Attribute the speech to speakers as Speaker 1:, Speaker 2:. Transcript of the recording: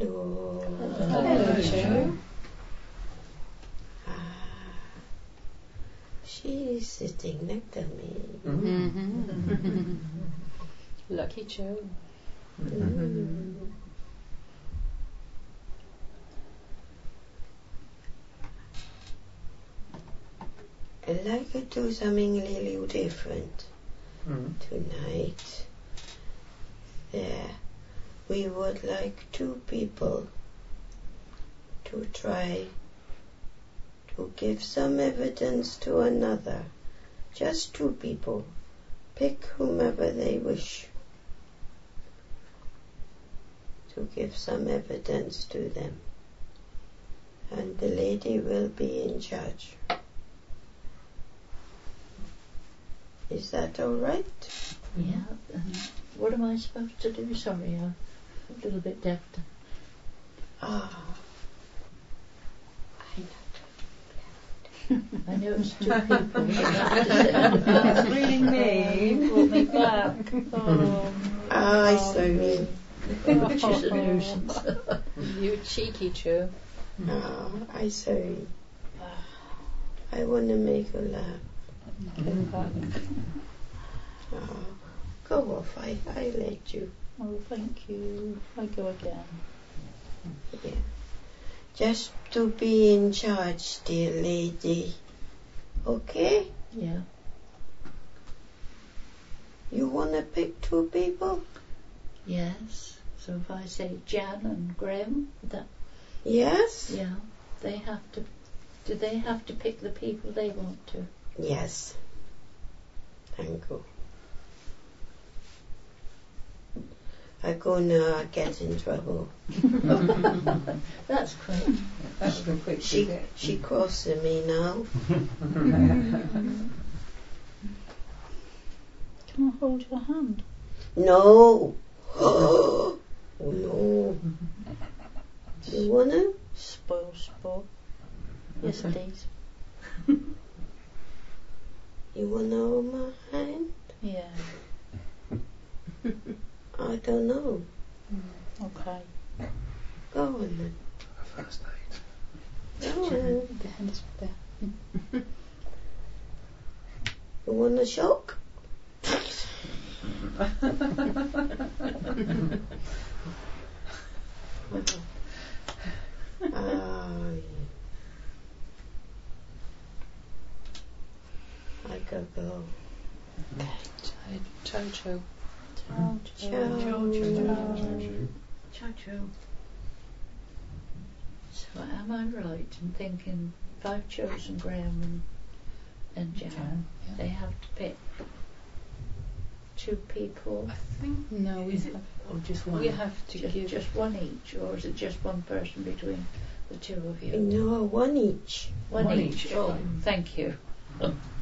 Speaker 1: Hello.
Speaker 2: Hello, Joe.
Speaker 1: She's sitting next to me.
Speaker 2: Mm-hmm. Lucky Joe.
Speaker 1: I'd like to do something a little different tonight. There, we would like 2 people to try to give some evidence to another. Just 2 people. Pick whomever they wish to give some evidence to them. And the lady will be in charge. Is that all right?
Speaker 3: Yeah. What am I supposed to do? Sorry, I'm a little bit deaf. I know it's 2 people.
Speaker 2: That's really mean. Brought me back.
Speaker 1: I sorry.
Speaker 3: Which is a nuisance.
Speaker 2: You cheeky Joe.
Speaker 1: I sorry. I want to make her laugh. Go off, I let you.
Speaker 3: Oh, thank you. I go again.
Speaker 1: Yeah. Just to be in charge, dear lady. Okay?
Speaker 3: Yeah.
Speaker 1: You want to pick 2 people?
Speaker 3: Yes. So if I say Jan and Graham, that
Speaker 1: Yes?
Speaker 3: yeah, they have to. Do they have to pick the people they want to?
Speaker 1: Yes. Thank you. I'm gonna get in trouble.
Speaker 3: That's quick.
Speaker 2: That was a quick visit.
Speaker 1: She crossing me now.
Speaker 3: Can I hold your hand?
Speaker 1: No. Oh no. You wanna?
Speaker 3: Spoil. Yes, please.
Speaker 1: You wanna hold my hand?
Speaker 3: Yeah.
Speaker 1: I don't know.
Speaker 3: Okay.
Speaker 1: Go on then.
Speaker 4: First aid.
Speaker 1: Go on.
Speaker 2: The hand is there.
Speaker 1: You want a shock? I gotta go.
Speaker 2: Ciao, Joe.
Speaker 3: Ciao. So am I right in thinking if I've chosen Graham and Jan, they have to pick 2 people?
Speaker 2: I think no, we have.
Speaker 5: Or just one?
Speaker 2: We have to give.
Speaker 3: Just one each, or is it just one person between the 2 of you?
Speaker 1: No, one each.
Speaker 3: One each. Oh, thank you.